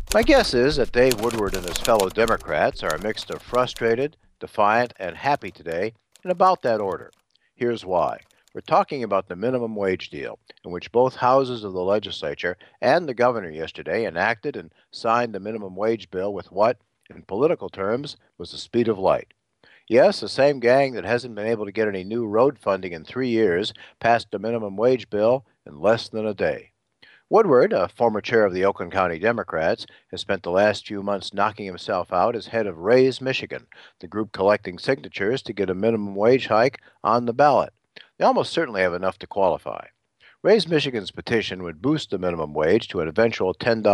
My guess is that Dave Woodward and his fellow Democrats are a mix of frustrated, defiant, and happy today, in about that order. Here's why. We're talking about the minimum wage deal, in which both houses of the legislature and the governor yesterday enacted and signed the minimum wage bill with what, in political terms, was the speed of light. Yes, the same gang that hasn't been able to get any new road funding in 3 years passed the minimum wage bill in less than a day. Woodward, a former chair of the Oakland County Democrats, has spent the last few months knocking himself out as head of Raise Michigan, the group collecting signatures to get a minimum wage hike on the ballot. They almost certainly have enough to qualify. Raise Michigan's petition would boost the minimum wage to an eventual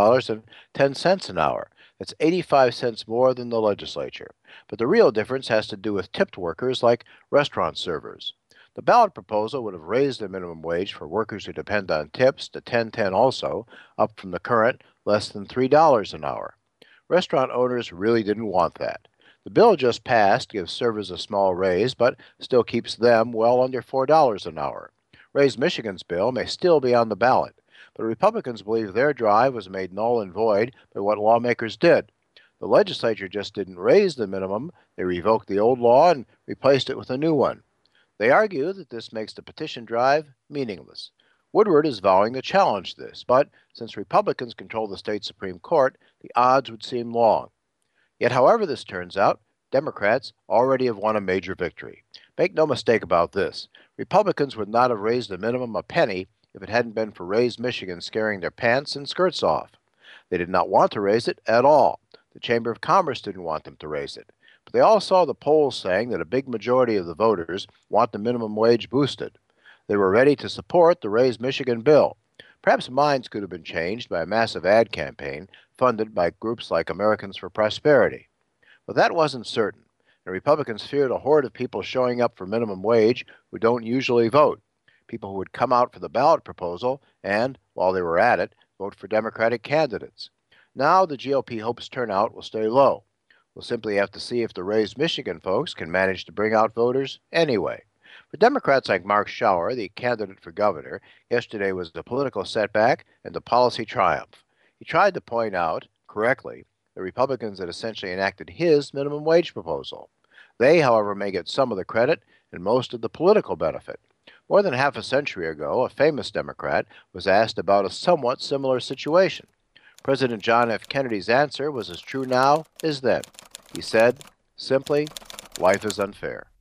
$10.10 an hour. That's 85 cents more than the legislature. But the real difference has to do with tipped workers like restaurant servers. The ballot proposal would have raised the minimum wage for workers who depend on tips to 10.10 also, up from the current less than $3 an hour. Restaurant owners really didn't want that. The bill just passed gives servers a small raise, but still keeps them well under $4 an hour. Raise Michigan's bill may still be on the ballot, but Republicans believe their drive was made null and void by what lawmakers did. The legislature just didn't raise the minimum, they revoked the old law and replaced it with a new one. They argue that this makes the petition drive meaningless. Woodward is vowing to challenge this, but since Republicans control the state Supreme Court, the odds would seem long. Yet, however this turns out, Democrats already have won a major victory. Make no mistake about this. Republicans would not have raised the minimum a penny if it hadn't been for Raise Michigan scaring their pants and skirts off. They did not want to raise it at all. The Chamber of Commerce didn't want them to raise it. But they all saw the polls saying that a big majority of the voters want the minimum wage boosted. They were ready to support the Raise Michigan bill. Perhaps minds could have been changed by a massive ad campaign funded by groups like Americans for Prosperity. But that wasn't certain. The Republicans feared a horde of people showing up for minimum wage who don't usually vote, people who would come out for the ballot proposal and, while they were at it, vote for Democratic candidates. Now the GOP hopes turnout will stay low. We'll simply have to see if the Raise Michigan folks can manage to bring out voters anyway. For Democrats like Mark Schauer, the candidate for governor, yesterday was a political setback and a policy triumph. He tried to point out, correctly, the Republicans had essentially enacted his minimum wage proposal. They, however, may get some of the credit and most of the political benefit. More than half a century ago, a famous Democrat was asked about a somewhat similar situation. President John F. Kennedy's answer was as true now as then. He said, simply, life is unfair.